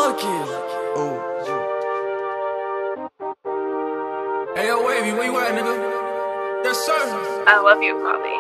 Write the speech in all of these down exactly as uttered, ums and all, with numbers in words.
Блоки. Hey, yo, Wavy, where you at, nigga? Yes, sir. I love you, Bobby.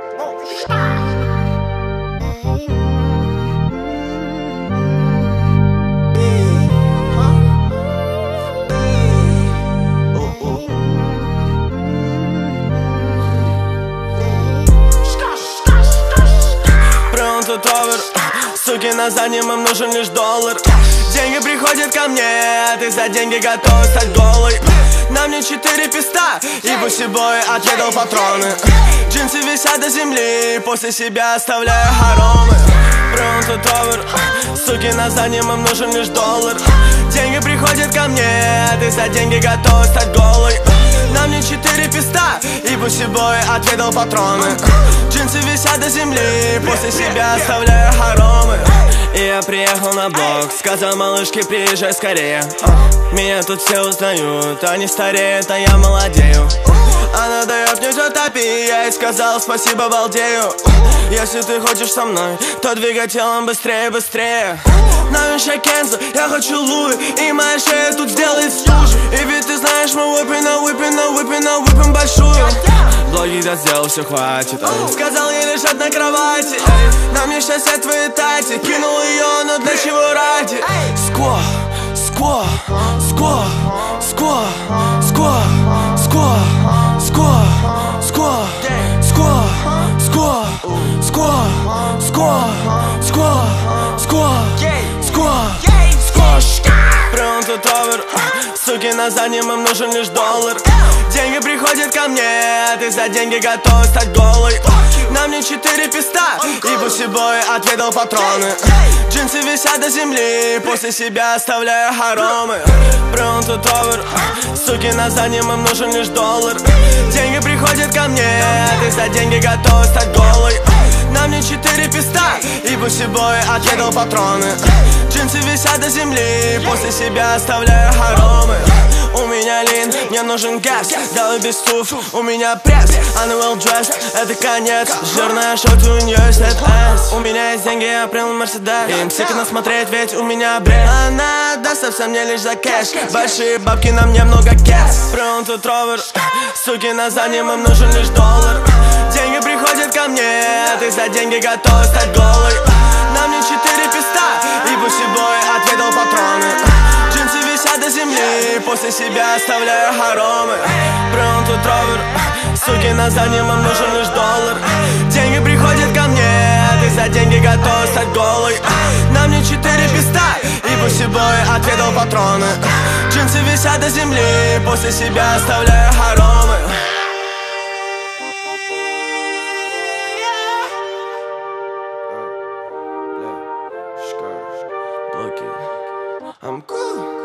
Pronto, Товер, суки, на заднем им нужен лишь доллар. Деньги приходят ко мне, а ты за деньги готов стать голой. На мне четыре писта, и бусибой отведал патроны. Джинсы висят до земли, после себя оставляя хоромы. Pronto, Товер, суки, на заднем им нужен лишь доллар. Деньги приходят ко мне, а ты за деньги готов стать голой. На мне четыре писта, и бусибой отведал патроны. Джинсы висят до земли, после себя оставляя хоромы. И я приехал на блок, сказал малышке, приезжай скорее. Меня тут все узнают, они стареют, а я молодею. Она дает мне все топи, я ей сказал спасибо, балдею. Если ты хочешь со мной, то двигай телом быстрее, быстрее. Новейшая Кензо, я хочу Луи, и моя шея тут сделает стужу. И ведь ты знаешь, мы выпьем, выпьем, выпьем, выпьем большую. Блоги я сделал, все хватит. Эй. Сказал ей лежать на кровати. Эй. На мне счастье твои тати. Кинул ее, но для чего ради? Скво, скво, скво, скво, скво, скво, скво, скво, скво, скво, скво, скво, скво, скво, скво, скво. Pronto, Товер, суки, на заднем им нужен лишь доллар. Деньги приходят ко мне, а ты за деньги готов стать голой. На мне четыре писта, и бусибой отведал патроны. Джинсы висят до земли, после себя оставляя хоромы. Pronto, Товер, суки, на заднем им нужен лишь доллар. Деньги приходят ко мне, а ты за деньги готов стать голой. На мне четыре писта, и бусибой отведал патроны. Джинсы висят до земли, после себя оставляя хоромы. У меня лин, мне нужен газ, давай без туф, у меня пресс. Она well dressed, это конец, жирная шорты, у нее есть эс. У меня есть деньги, я принял Мерседес. Им сикно смотреть, ведь у меня бред. Она даст совсем мне лишь за кэш. Большие бабки, на мне много кэс. Pronto, Товер, суки, на заднем им нужен лишь доллар. Деньги приходят ко мне, а ты за деньги готов стать голой. На мне четыре писта, и бусибой отведал патроны. Джинсы висят до земли, после себя оставляя хоромы. Pronto, Товер, суки, на заднем им нужен лишь доллар. Деньги приходят ко мне, а ты за деньги готов стать голой. На мне четыре писта, и бусибой отведал патроны. Джинсы висят до земли, после себя оставляя хоромы. I'm cool.